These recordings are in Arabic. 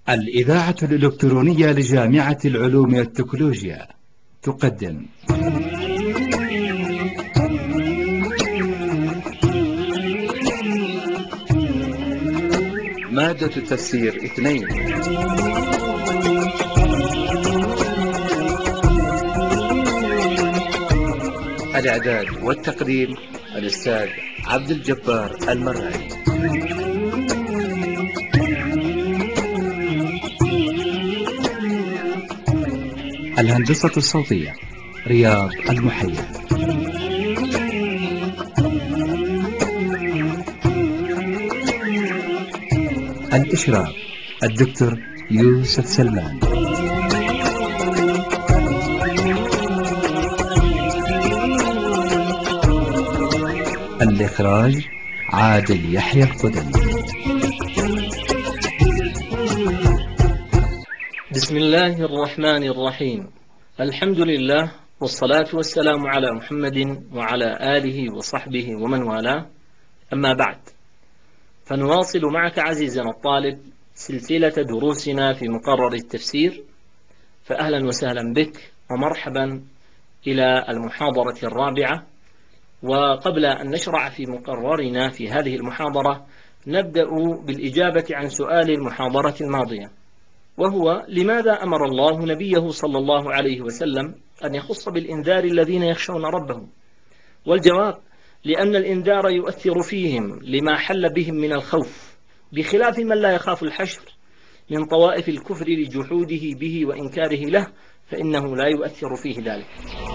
الإذاعة الإلكترونية لجامعة العلوم والتكنولوجيا تقدم مادة التفسير 2. الإعداد والتقديم الأستاذ عبد الجبار المرعي. الهندسة الصوتية رياض المحيا. الإشراف الدكتور يوسف سلمان. الإخراج عادل يحيى القدمي. بسم الله الرحمن الرحيم. الحمد لله والصلاة والسلام على محمد وعلى آله وصحبه ومن والاه، أما بعد، فنواصل معك عزيزنا الطالب سلسلة دروسنا في مقرر التفسير، فأهلا وسهلا بك ومرحبا إلى المحاضرة الرابعة. وقبل أن نشرع في مقررنا في هذه المحاضرة نبدأ بالإجابة عن سؤال المحاضرة الماضية، وهو: لماذا أمر الله نبيه صلى الله عليه وسلم أن يخص بالإنذار الذين يخشون ربهم؟ والجواب: لأن الإنذار يؤثر فيهم لما حل بهم من الخوف، بخلاف من لا يخاف الحشر من طوائف الكفر لجحوده به وإنكاره له، فإنه لا يؤثر فيه ذلك.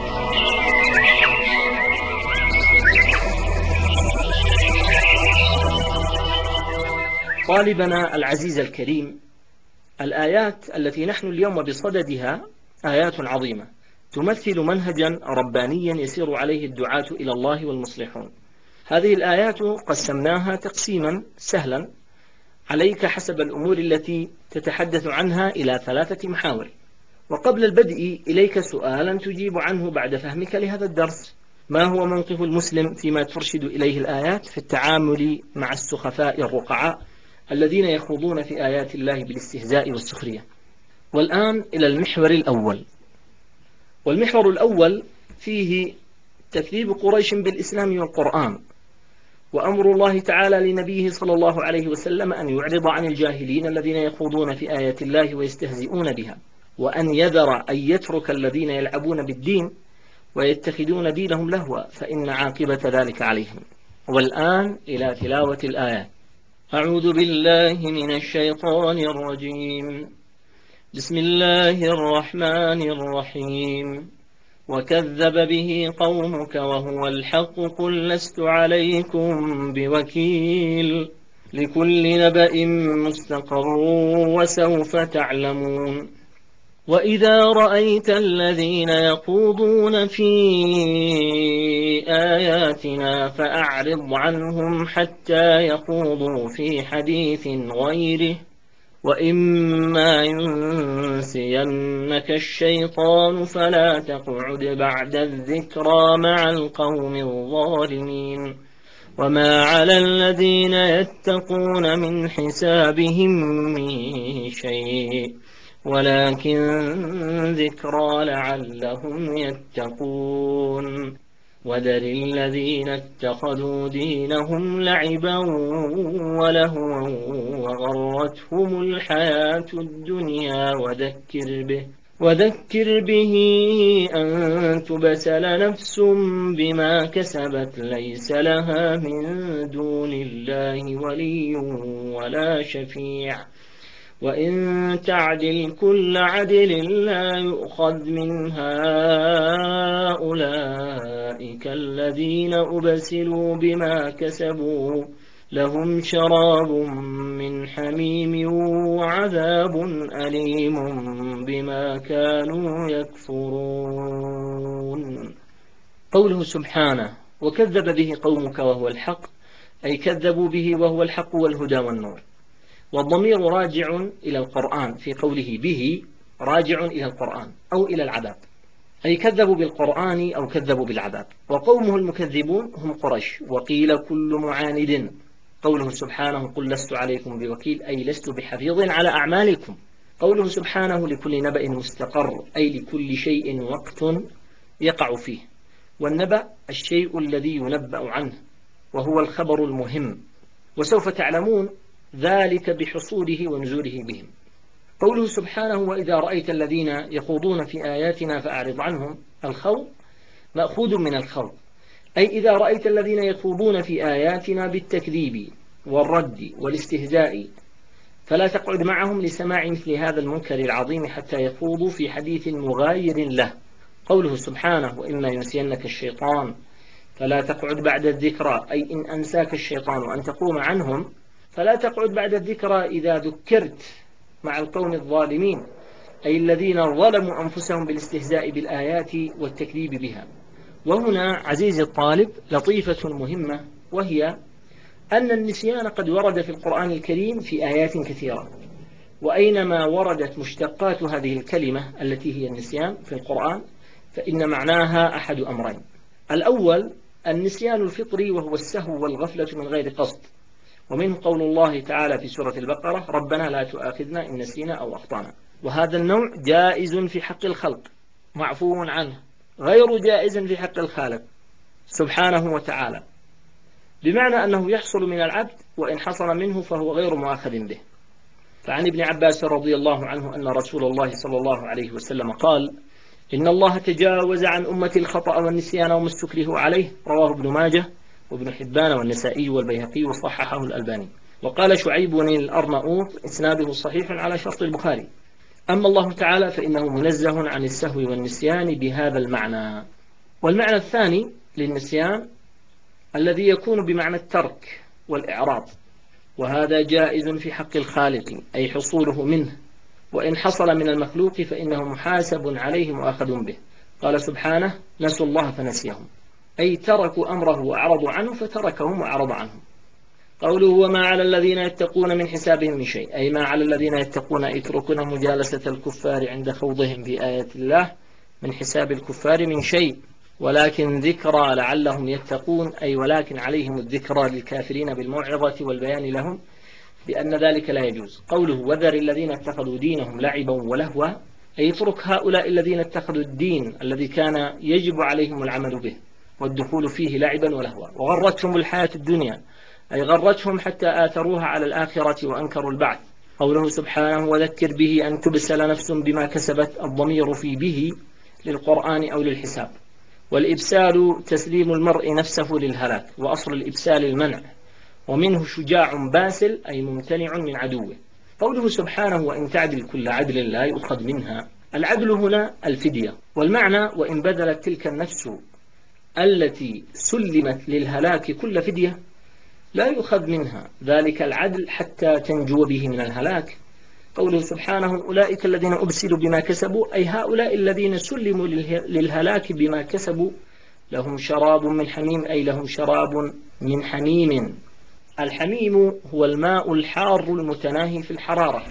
طالبنا العزيز الكريم، الآيات التي نحن اليوم بصددها آيات عظيمة تمثل منهجا ربانيا يسير عليه الدعاة إلى الله والمصلحون. هذه الآيات قسمناها تقسيما سهلا عليك حسب الأمور التي تتحدث عنها إلى 3 محاور. وقبل البدء إليك سؤالا تجيب عنه بعد فهمك لهذا الدرس: ما هو موقف المسلم فيما ترشد إليه الآيات في التعامل مع السخفاء الرقعاء الذين يخوضون في آيات الله بالاستهزاء والسخرية؟ والآن إلى المحور الأول. والمحور الأول فيه تكذيب قريش بالإسلام والقرآن، وأمر الله تعالى لنبيه صلى الله عليه وسلم أن يعرض عن الجاهلين الذين يخوضون في آيات الله ويستهزئون بها، وأن يذر أن يترك الذين يلعبون بالدين ويتخذون دينهم لهوا، فإن عاقبة ذلك عليهم. والآن إلى تلاوة الآيات. أعوذ بالله من الشيطان الرجيم. بسم الله الرحمن الرحيم. وكذب به قومك وهو الحق قل لست عليكم بوكيل لكل نبأ مستقر وسوف تعلمون. وإذا رأيت الذين يخوضون في آياتنا فأعرض عنهم حتى يخوضوا في حديث غيره، وإما ينسينك الشيطان فلا تقعد بعد الذكرى مع القوم الظالمين. وما على الذين يتقون من حسابهم من شيء ولكن ذكرى لعلهم يتقون. وذر الذين اتخذوا دينهم لعبا ولهوا وغرتهم الحياة الدنيا وذكر به أن تبسل نفس بما كسبت ليس لها من دون الله ولي ولا شفيع، وإن تعدل كل عدل لا يؤخذ منها. أولئك الذين أبسلوا بما كسبوا لهم شراب من حميم وعذاب أليم بما كانوا يكفرون. قوله سبحانه: وكذب به قومك وهو الحق، أي كذبوا به وهو الحق والهدى والنور. والضمير راجع إلى القرآن، في قوله به راجع إلى القرآن أو إلى العذاب، أي كذبوا بالقرآن أو كذبوا بالعذاب. وقومه المكذبون هم قريش، وقيل كل معاند قوله سبحانه قل لست عليكم بوكيل أي لست بحفيظ على أعمالكم. قوله سبحانه لكل نبأ مستقر أي لكل شيء وقت يقع فيه، والنبأ الشيء الذي ينبأ عنه وهو الخبر المهم، وسوف تعلمون ذلك بحصوله ونزوله بهم. قوله سبحانه وإذا رأيت الذين يخوضون في آياتنا فأعرض عنهم، الخوض مأخوذ من الخوض، أي إذا رأيت الذين يخوضون في آياتنا بالتكذيب والرد والاستهزاء فلا تقعد معهم لسماع مثل هذا المنكر العظيم حتى يخوضوا في حديث مغاير له. قوله سبحانه وإما ينسينك الشيطان فلا تقعد بعد الذكرى، أي إن أنساك الشيطان أن تقوم عنهم فلا تقعد بعد الذكرى إذا ذكرت مع القوم الظالمين، أي الذين ظلموا أنفسهم بالاستهزاء بالآيات والتكذيب بها. وهنا عزيزي الطالب لطيفة مهمة، وهي أن النسيان قد ورد في القرآن الكريم في آيات كثيرة، وأينما وردت مشتقات هذه الكلمة التي هي النسيان في القرآن فإن معناها أحد أمرين: الأول النسيان الفطري وهو السهو والغفلة من غير قصد، ومنه قول الله تعالى في سورة البقرة ربنا لا تؤاخذنا إن نسينا أو أخطأنا، وهذا النوع جائز في حق الخلق معفو عنه، غير جائز في حق الخالق سبحانه وتعالى، بمعنى أنه يحصل من العبد وإن حصل منه فهو غير مؤاخذ به. فعن ابن عباس رضي الله عنه أن رسول الله صلى الله عليه وسلم قال إن الله تجاوز عن أمة الخطأ والنسيان وما استكرهوا عليه، رواه ابن ماجه وابن حبان والنسائي والبيهقي وصححه الألباني. وقال شعيب بن الأرناؤوط إسناده صحيح على شرط البخاري. أما الله تعالى فإنه منزه عن السهو والنسيان بهذا المعنى. والمعنى الثاني للنسيان الذي يكون بمعنى الترك والإعراض، وهذا جائز في حق الخالق أي حصوله منه، وإن حصل من المخلوق فإنه محاسب عليه مؤاخذ به. قال سبحانه نسوا الله فنسيهم، أي تركوا أمره وأعرضوا عنه فتركهم وأعرض عنهم. قوله وما على الذين يتقون من حسابهم من شيء، أي ما على الذين يتقون يتركون مجالسة الكفار عند خوضهم في آيات الله من حساب الكفار من شيء، ولكن ذكرى لعلهم يتقون، أي ولكن عليهم الذكرى للكافرين بالموعظة والبيان لهم بأن ذلك لا يجوز. قوله وذر الذين اتخذوا دينهم لعبا ولهوا، أي اترك هؤلاء الذين اتخذوا الدين الذي كان يجب عليهم العمل به والدخول فيه لعبا ولهوا، وغرتهم الحياة الدنيا، أي غرتهم حتى آثروها على الآخرة وأنكروا البعث. قوله سبحانه وذكر به أن تبسل نفس بما كسبت، الضمير في به للقرآن أو للحساب، والإبسال تسليم المرء نفسه للهلاك، وأصل الإبسال المنع، ومنه شجاع باسل أي ممتنع من عدوه. قوله سبحانه وإن تعدل كل عدل لا يؤخذ منها، العدل هنا الفدية، والمعنى وإن بذلت تلك النفس التي سلمت للهلاك كل فدية لا يؤخذ منها ذلك العدل حتى تنجو به من الهلاك. قوله سبحانه أولئك الذين أبسلوا بما كسبوا، أي هؤلاء الذين سلموا للهلاك بما كسبوا لهم شراب من حميم، أي لهم شراب من حميم. الحميم هو الماء الحار المتناهي في الحرارة.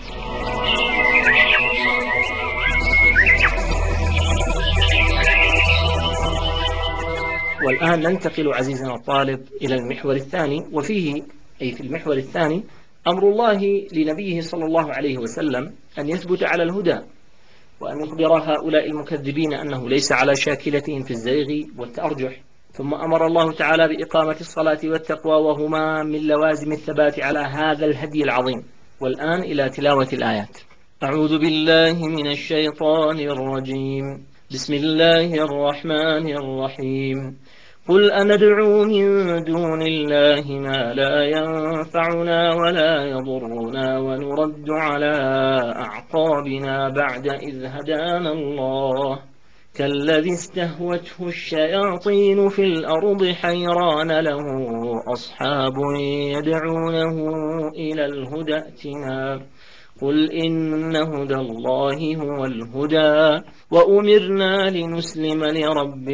والآن ننتقل عزيزنا الطالب إلى المحور الثاني، وفيه أي في المحور الثاني أمر الله لنبيه صلى الله عليه وسلم أن يثبت على الهدى، وأن يخبر هؤلاء المكذبين أنه ليس على شاكلتهم في الزيغ والتأرجح. ثم أمر الله تعالى بإقامة الصلاة والتقوى، وهما من لوازم الثبات على هذا الهدي العظيم. والآن إلى تلاوة الآيات. أعوذ بالله من الشيطان الرجيم. بسم الله الرحمن الرحيم. قل أندعو من دون الله ما لا ينفعنا ولا يضرنا ونرد على أعقابنا بعد إذ هدانا الله، كالذي استهوته الشياطين في الأرض حيران له أصحاب يدعونه إلى الهدى ائتنا، قل إن هدى الله هو الهدى وأمرنا لنسلم لرب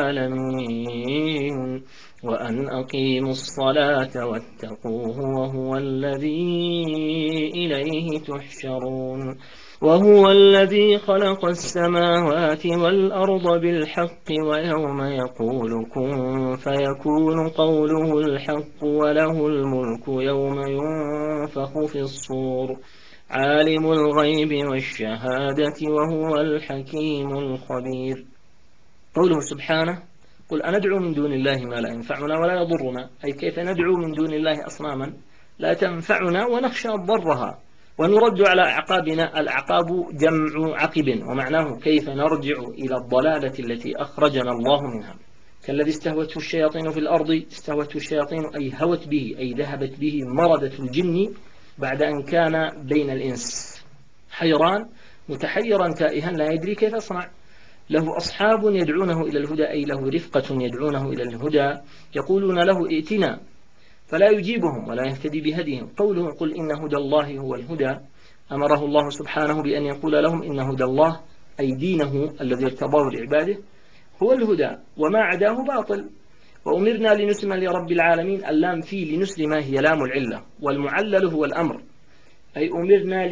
العالمين وأن أقيموا الصلاة واتقوه وهو الذي إليه تحشرون وهو الذي خلق السماوات والأرض بالحق ويوم يقول كن فيكون قوله الحق وله الملك يوم ينفخ في الصور عالم الغيب والشهادة وهو الحكيم الخبير. قوله سبحانه قل أندعو من دون الله ما لا ينفعنا ولا يضرنا، أي كيف ندعو من دون الله أصناما لا تنفعنا ونخشى ضرها ونرد على أعقابنا. الأعقاب جمع عقب، ومعناه كيف نرجع إلى الضلالة التي أخرجنا الله منها. كالذي استهوته الشياطين في الأرض، استهوته الشياطين أي هوت به، أي ذهبت به مردة الجن بعد أن كان بين الإنس حيران متحيرا تائها لا يدري كيف يصنع. له أصحاب يدعونه إلى الهدى، أي له رفقة يدعونه إلى الهدى يقولون له ائتنا، فلا يجيبهم ولا يهتدي بهديهم. قوله قل إن هدى الله هو الهدى أمره الله سبحانه بأن يقول لهم إن هدى الله أي دينه الذي ارتضاه لعباده هو الهدى وما عداه باطل. وأمرنا لنسلم لرب العالمين، اللام في لنسلم هي لام العلة، والمعلل هو الأمر، أي أمرنا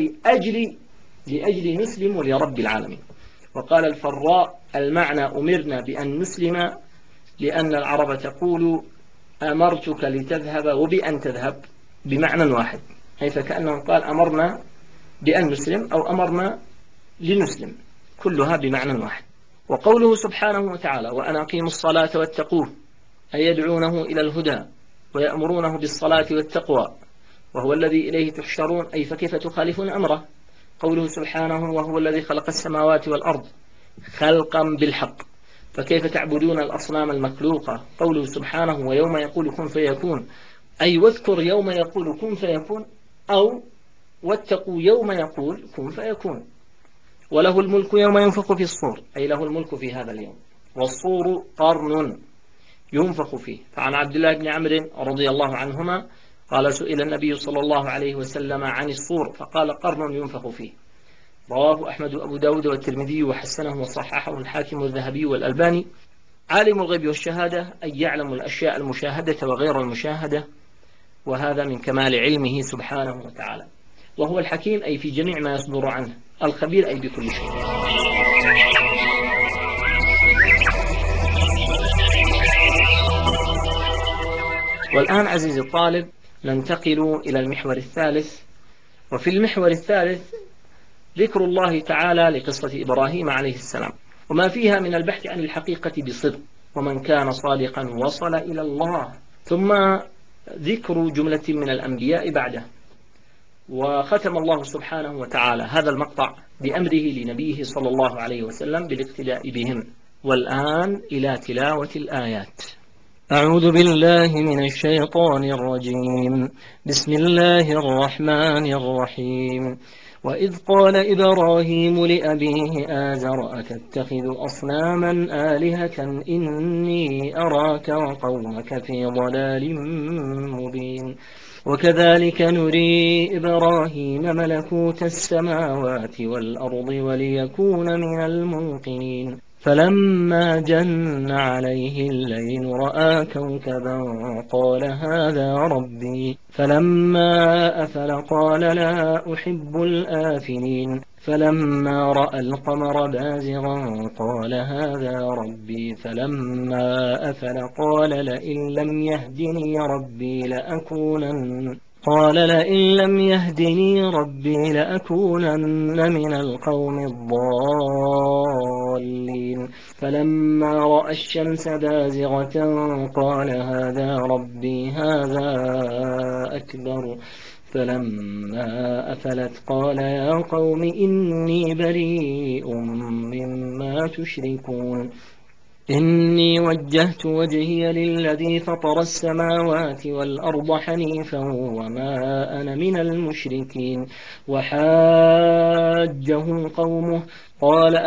لأجل نسلم لرب العالمين. وقال الفراء المعنى أمرنا بأن نسلم لأن العرب تقول أمرتك لتذهب وبأن تذهب بمعنى واحد، أي فكأنه قال أمرنا بأن نسلم أو أمرنا لنسلم، كلها بمعنى واحد. وقوله سبحانه وتعالى وأن أقيموا الصلاة واتقوه، أي يدعونه إلى الهدى ويأمرونه بالصلاة والتقوى وهو الذي إليه تحشرون، أي فكيف تخالفون أمره. قوله سبحانه وهو الذي خلق السماوات والأرض خلقا بالحق، فكيف تعبدون الأصنام المخلوقة. قوله سبحانه ويوم يقول كن فيكون، أي واذكر يوم يقول كن فيكون، أو واتقوا يوم يقول كن فيكون. وله الملك يوم ينفخ في الصور، أي له الملك في هذا اليوم، والصور قرن ينفخ فيه. فعن عبد الله بن عمرو رضي الله عنهما قال سئل النبي صلى الله عليه وسلم عن الصور فقال قرن ينفخ فيه. رواه أحمد وأبو داود والترمذي وحسنه وصححه الحاكم والذهبي والألباني. عالم الغيب والشهادة أي يعلم الأشياء المشاهدة وغير المشاهدة، وهذا من كمال علمه سبحانه وتعالى. وهو الحكيم أي في جميع ما يصدر عنه، الخبير أي بكل شيء. والآن عزيزي الطالب ننتقل إلى المحور الثالث، وفي المحور الثالث ذكر الله تعالى لقصة إبراهيم عليه السلام وما فيها من البحث عن الحقيقة بصدق، ومن كان صادقا وصل إلى الله، ثم ذكر جملة من الأنبياء بعده. وختم الله سبحانه وتعالى هذا المقطع بأمره لنبيه صلى الله عليه وسلم بالاقتداء بهم. والآن إلى تلاوة الآيات. أعوذ بالله من الشيطان الرجيم. بسم الله الرحمن الرحيم. وإذ قال إبراهيم لأبيه آزر أتتخذ أصناما آلهة إني أراك وقومك في ضلال مبين. وكذلك نري إبراهيم ملكوت السماوات والأرض وليكون من الموقنين. فلما جن عليه الليل رأى كوكبا قال هذا ربي، فلما أفل قال لا أحب الآفلين. فلما رأى القمر بازغا قال هذا ربي، فلما أفل قال لئن لم يهدني ربي لأكونن من القوم الضالين. فلما رأى الشمس بازغة قال هذا ربي هذا أكبر. فلما أفلت قال يا قوم إني بريء مما تشركون. إني وجهت وجهي للذي فطر السماوات والأرض حنيفا وما أنا من المشركين. وحاجه قومه قال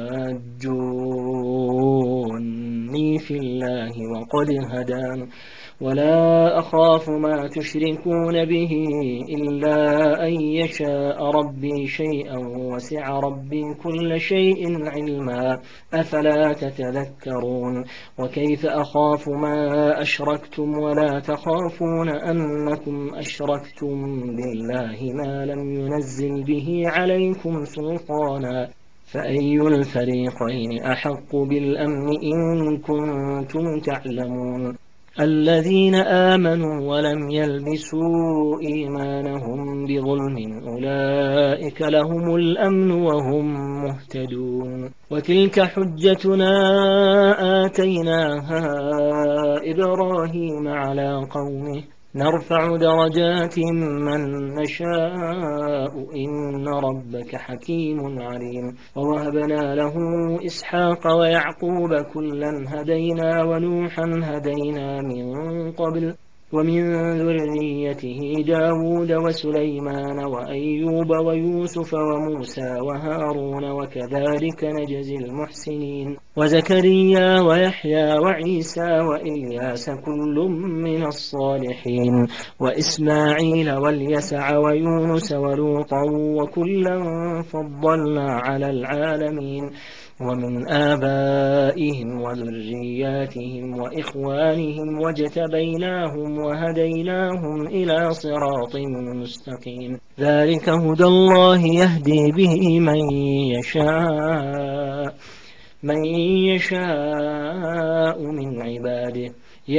أتحاجوني في الله ولا أخاف ما تشركون به إلا أن يشاء ربي شيئا وسع ربي كل شيء علما أفلا تتذكرون وكيف أخاف ما أشركتم ولا تخافون أنكم أشركتم بالله ما لم ينزل به عليكم سلطانا فأي الفريقين أحق بالأمن إن كنتم تعلمون الذين آمنوا ولم يلبسوا إيمانهم بظلم أولئك لهم الأمن وهم مهتدون وتلك حجتنا آتيناها إبراهيم على قومه نرفع درجات من نشاء إن ربك حكيم عليم ووهبنا له إسحاق ويعقوب كلا هدينا ونوحا هدينا من قبل ومن ذريته داود وسليمان وأيوب ويوسف وموسى وهارون وكذلك نجزي المحسنين وزكريا ويحيى وعيسى وإلياس كل من الصالحين وإسماعيل واليسع ويونس ولوطا وكلا فضلنا على العالمين ومن آبائهم وذرياتهم وإخوانهم واجتبيناهم وهديناهم إلى صراط مستقيم ذلك هدى الله يهدي به من يشاء من عباده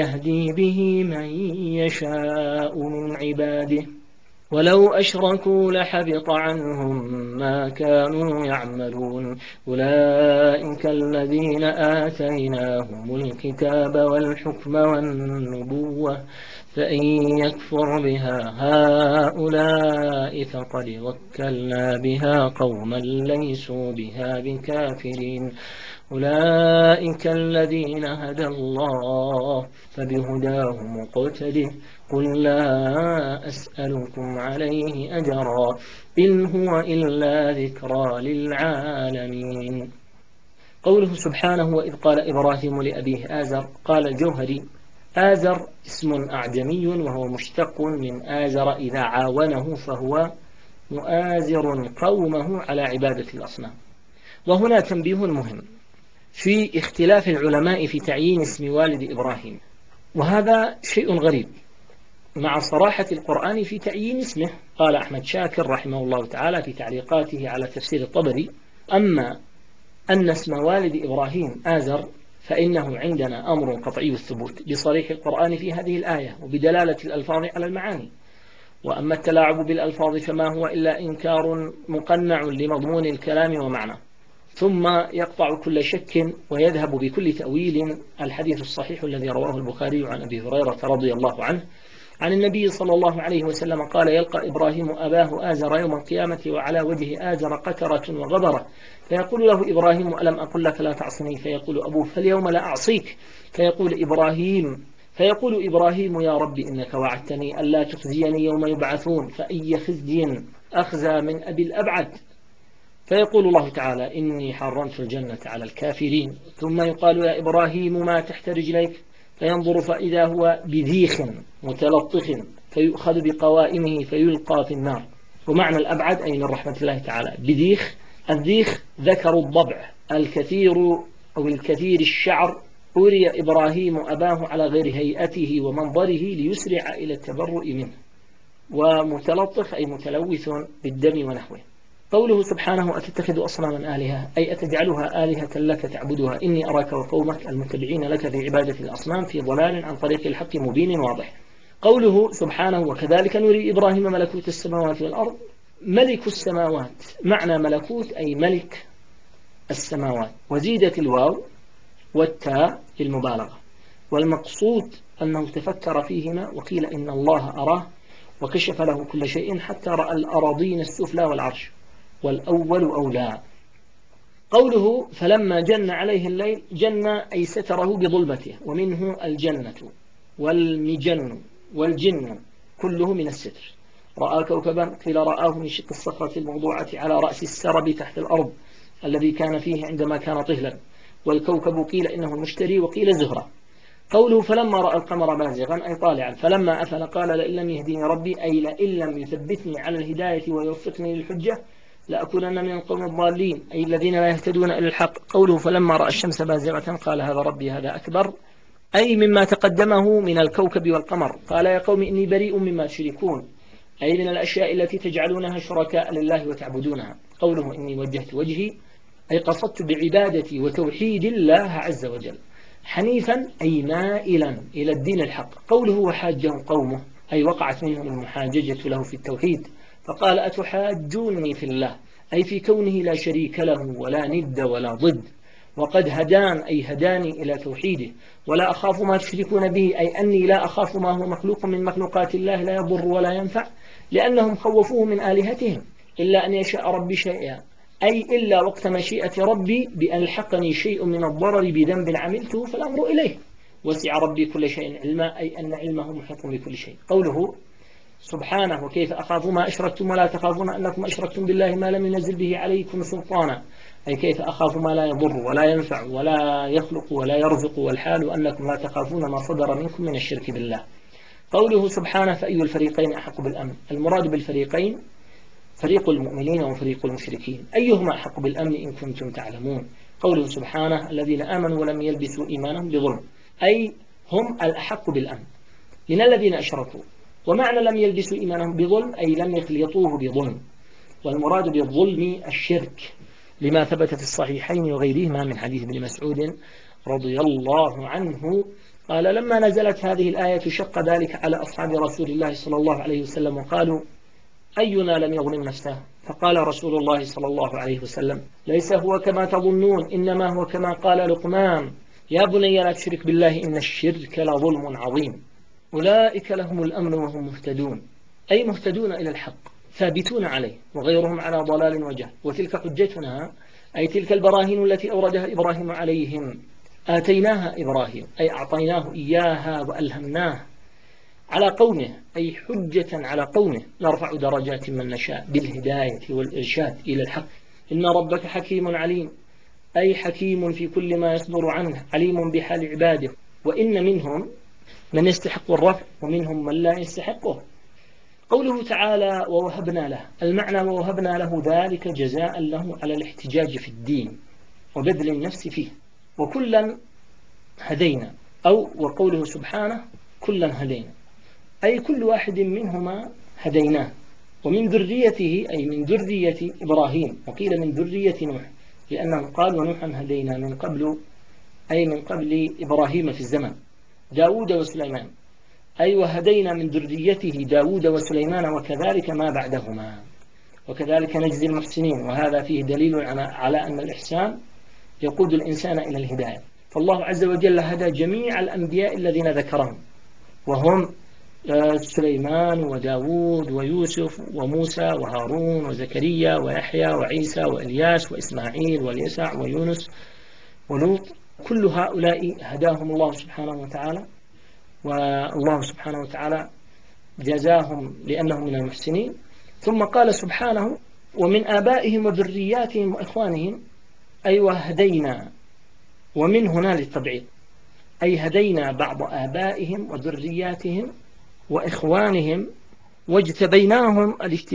ولو أشركوا لحبط عنهم ما كانوا يعملون أولئك الذين آتيناهم الكتاب والحكم والنبوة فإن يكفر بها هؤلاء فقد وكلنا بها قوما ليسوا بها بكافرين أولئك الذين هدى الله فبهداه مقتده قل لا أسألكم عليه أجرا إن هو إلا ذكرى للعالمين قوله سبحانه وإذ قال إبراهيم لأبيه آزر قال الجوهري آزر اسم أعجمي وهو مشتق من آزر إذا عاونه فهو مؤازر قومه على عبادة الأصنام وهنا تنبيه مهم في اختلاف العلماء في تعيين اسم والد إبراهيم وهذا شيء غريب مع صراحة القرآن في تعيين اسمه قال أحمد شاكر رحمه الله تعالى في تعليقاته على تفسير الطبري أما أن اسم والد إبراهيم آزر فإنه عندنا أمر قطعي الثبوت بصريح القرآن في هذه الآية وبدلالة الألفاظ على المعاني وأما التلاعب بالألفاظ فما هو إلا إنكار مقنع لمضمون الكلام ومعنى ثم يقطع كل شك ويذهب بكل تأويل الحديث الصحيح الذي رواه البخاري عن أبي هريرة رضي الله عنه عن النبي صلى الله عليه وسلم قال يلقى إبراهيم أباه آزر يوم القيامة وعلى وجه آزر قترة وغبرة فيقول له إبراهيم ألم أقل لك لا تعصني فيقول أبوه فاليوم لا أعصيك فيقول إبراهيم يا رب إنك وعدتني ألا تخزيني يوم يبعثون فأي خزي أخزى من أبي الأبعد فيقول الله تعالى إني حرمت الجنة على الكافرين ثم يقال يا إبراهيم ما تحت رجليك فينظر فإذا هو بذيخ متلطخ فيؤخذ بقوائمه فيلقى في النار ومعنى الأبعد أي من رحمة الله تعالى بذيخ الذيخ ذكر الضبع الكثير أو الكثير الشعر أري إبراهيم أباه على غير هيئته ومنظره ليسرع إلى التبرؤ منه ومتلطخ أي متلوث بالدم ونحوه قوله سبحانه أتتخذ أصناما آلهة أي أتجعلها آلهة لك تعبدها إني أراك وقومك المتبعين لك في عبادة الأصنام في ضلال عن طريق الحق مبين واضح قوله سبحانه وكذلك نري إبراهيم ملكوت السماوات والأرض ملك السماوات معنى ملكوت أي ملك السماوات وزيدت الواو والتاء للمبالغة والمقصود أنه تفكر فيهما وقيل إن الله أراه وكشف له كل شيء حتى رأى الأراضين السفلى والعرش والأول أولى قوله فلما جن عليه الليل جن أي ستره بظلمته ومنه الجنة والمجن والجن كله من الستر رأى كوكبا قيل رآه من شق الصخرة الموضوعة على رأس السرب تحت الأرض الذي كان فيه عندما كان طفلا والكوكب قيل إنه المشتري وقيل زهرة قوله فلما رأى القمر بازغا أي طالعا فلما أفل قال لئن لم يهديني ربي أي لئن لم يثبتني على الهداية ويوفقني للحجة لأكونن من القوم الضالين أي الذين لا يهتدون إلى الحق. قوله فلما رأى الشمس بازغة قال هذا ربي هذا أكبر أي مما تقدمه من الكوكب والقمر. قال يا قوم إني بريء مما تشركون أي من الأشياء التي تجعلونها شركاء لله وتعبدونها. قوله إني وجهت وجهي أي قصدت بعبادتي وتوحيد الله عز وجل حنيفا أي مائلا إلى الدين الحق. قوله وحاجه قومه أي وقعت منهم المحاججة له في التوحيد فقال أتحاجونني في الله أي في كونه لا شريك له ولا ند ولا ضد وقد هدان أي هداني إلى توحيده ولا أخاف ما تشركون به أي أني لا أخاف ما هو مخلوق من مخلوقات الله لا يضر ولا ينفع لأنهم خوفوه من آلهتهم إلا أن يشاء ربي شيئا أي إلا وقت مشيئة ربي بأن الحقني شيء من الضرر بذنب عملته فالأمر إليه وسع ربي كل شيء علما أي أن علمه محيط بكل شيء. قوله سبحانه وكيف أخاف ما أشركتم ولا تخافون أنكم أشركتم بالله ما لم ينزل به عليكم سلطانا أي كيف أخاف ما لا يضر ولا ينفع ولا يخلق ولا يرزق والحال أنكم لا تخافون ما صدر منكم من الشرك بالله. قوله سبحانه فأي الفريقين أحق بالأمن المراد بالفريقين فريق المؤمنين وفريق المشركين أيهما أحق بالأمن إن كنتم تعلمون. قوله سبحانه الذين آمنوا ولم يلبسوا إيمانهم بظلم أي هم الأحق بالأمن من الذين أشركوا ومعنى لم يلبسوا إيمانهم بظلم أي لم يخلطوه بظلم والمراد بالظلم الشرك لما ثبت في الصحيحين وغيرهما من حديث ابن مسعود رضي الله عنه قال لما نزلت هذه الآية شق ذلك على أصحاب رسول الله صلى الله عليه وسلم وقالوا أينا لم يظلم نفسه فقال رسول الله صلى الله عليه وسلم ليس هو كما تظنون إنما هو كما قال لقمان يا بني لا تشرك بالله إن الشرك لظلم عظيم. أولئك لهم الأمن وهم مهتدون أي مهتدون إلى الحق ثابتون عليه وغيرهم على ضلال وجهل وتلك حجتنا أي تلك البراهين التي أوردها إبراهيم عليهم آتيناها إبراهيم أي أعطيناه إياها وألهمناه على قومه أي حجة على قومه نرفع درجات من نشاء بالهداية والإرشاد إلى الحق. إن ربك حكيم عليم أي حكيم في كل ما يصدر عنه عليم بحال عباده وإن منهم من يستحق الرفع ومنهم من لا يستحقه. قوله تعالى ووهبنا له المعنى ووهبنا له ذلك جزاء له على الاحتجاج في الدين وبذل النفس فيه وكلا هدينا أو وقوله سبحانه كلا هدينا أي كل واحد منهما هديناه ومن ذريته أي من ذرية إبراهيم وقيل من ذرية نوح لأنه قال ونوحا هدينا من قبل أي من قبل إبراهيم في الزمن داود وسليمان أي وهدينا من ذريته داود وسليمان وكذلك ما بعدهما وكذلك نجزي المحسنين وهذا فيه دليل على أن الإحسان يقود الإنسان إلى الهداية. فالله عز وجل هدى جميع الأنبياء الذين ذكرهم وهم سليمان وداود ويوسف وموسى وهارون وزكريا ويحيى وعيسى وإلياس وإسماعيل واليسع ويونس ولوط كل هؤلاء هداهم الله سبحانه وتعالى والله سبحانه وتعالى جزاهم لأنهم من المحسنين. ثم قال سبحانه ومن آبائهم وذرياتهم وإخوانهم أي وهدينا ومن هنا للتبعيض أي هدينا بعض آبائهم وذرياتهم وإخوانهم واجتبيناهم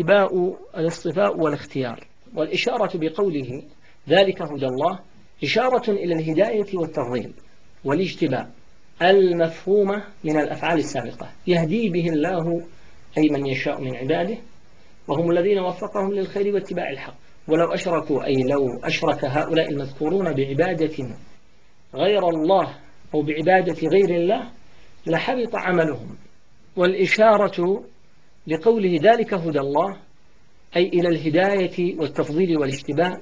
الاصطفاء والاختيار. والإشارة بقوله ذلك هدى الله إشارة إلى الهداية والتفضيل والاجتباء المفهومة من الأفعال السابقة يهدي به الله أي من يشاء من عباده وهم الذين وفقهم للخير واتباع الحق. ولو أشركوا أي لو أشرك هؤلاء المذكورون بعبادة غير الله أو بعبادة غير الله لحبط عملهم. والإشارة لقوله ذلك هدى الله أي إلى الهداية والتفضيل والاجتباء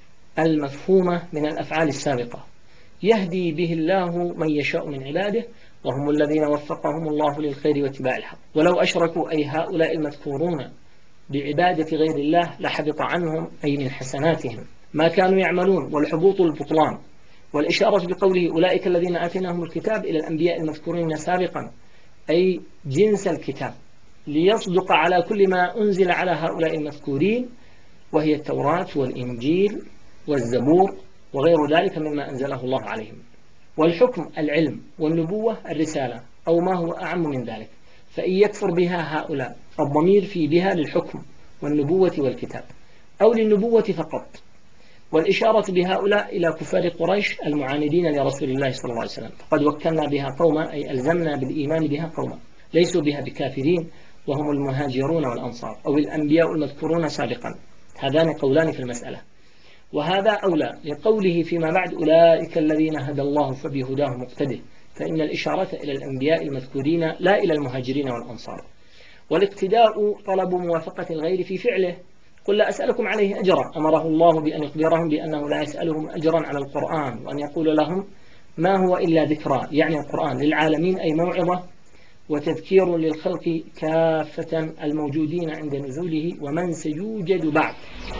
المفهومة من الأفعال السابقة يهدي به الله من يشاء من عباده وهم الذين وفقهم الله للخير واتباع الحق. ولو أشركوا أي هؤلاء المذكورون بعبادة غير الله لحبط عنهم أي من حسناتهم ما كانوا يعملون والحبوط البطلان. والإشارة بقوله أولئك الذين آتيناهم الكتاب إلى الأنبياء المذكورين سابقا أي جنس الكتاب ليصدق على كل ما أنزل على هؤلاء المذكورين وهي التوراة والإنجيل والزبور وغير ذلك مما أنزله الله عليهم. والحكم العلم، والنبوة الرسالة، أو ما هو أعم من ذلك. فإن يكفر بها هؤلاء الضمير في بها للحكم والنبوة والكتاب، أو للنبوة فقط، والإشارة بهؤلاء إلى كفار قريش المعاندين لرسول الله صلى الله عليه وسلم. فقد وكلنا بها قوما، أي ألزمنا بالإيمان بها قوما ليسوا بها بكافرين، وهم المهاجرون والأنصار، أو الأنبياء المذكورون سابقا. هذان قولان في المسألة، وهذا أولى لقوله فيما بعد: أولئك الذين هدى الله فبهداه مقتده، فإن الإشارة إلى الأنبياء المذكورين لا إلى المهاجرين والأنصار. والاقتداء طلب موافقة الغير في فعله. قل لا أسألكم عليه أجرا، أمره الله بأن يخبرهم بأنه لا يسألهم أجرا على القرآن، وأن يقول لهم ما هو إلا ذكرى، يعني القرآن، للعالمين، أي موعظة وتذكير للخلق كافة الموجودين عند نزوله ومن سيوجد بعد.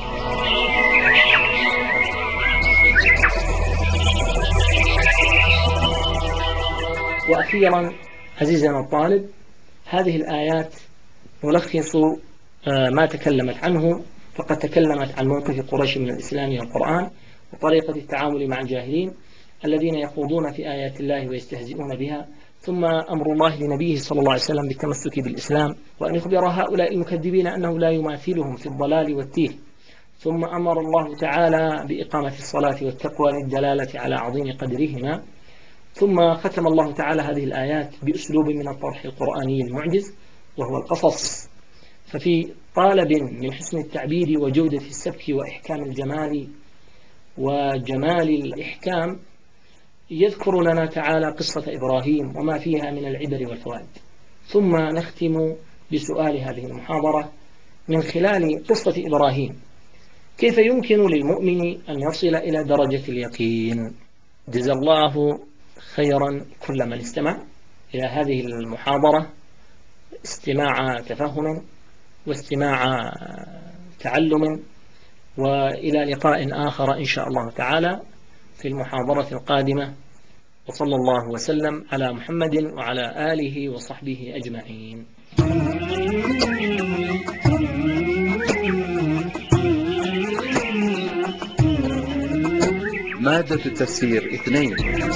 وأخيرا عزيزنا الطالب، هذه الآيات نلخص ما تكلمت عنه. فقد تكلمت عن موقف قريش من الإسلام والقرآن، وطريقة التعامل مع الجاهلين الذين يخوضون في آيات الله ويستهزئون بها، ثم أمر الله لنبيه صلى الله عليه وسلم بالتمسك بالإسلام، وأن يخبر هؤلاء المكذبين أنه لا يماثلهم في الضلال والتيه. ثم أمر الله تعالى بإقامة الصلاة والتقوى للدلالة على عظيم قدرهما. ثم ختم الله تعالى هذه الآيات بأسلوب من الطرح القرآني المعجز، وهو القصص. ففي طالب من حسن التعبير وجودة السبك وإحكام الجمال وجمال الإحكام، يذكر لنا تعالى قصة إبراهيم وما فيها من العبر والفوائد. ثم نختم بسؤال هذه المحاضرة من خلال قصة إبراهيم: كيف يمكن للمؤمن أن يصل إلى درجة اليقين؟ جزا الله خيرا كل من استمع إلى هذه المحاضرة استماع تفهم واستماع تعلم، وإلى لقاء آخر إن شاء الله تعالى في المحاضرة القادمة. وصلى الله وسلم على محمد وعلى آله وصحبه أجمعين. مادة التفسير 2.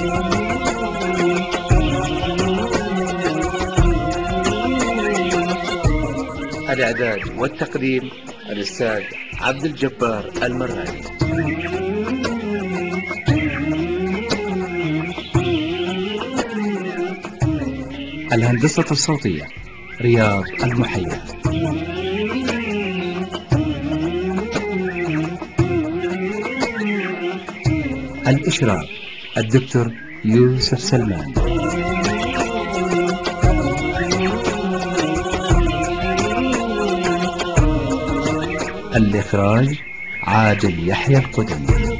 الإعداد والتقديم الأستاذ عبد الجبار المرادي. الهندسة الصوتية رياض المحيا. الإشراف الدكتور يوسف سلمان. الإخراج عادل يحيى القدمي.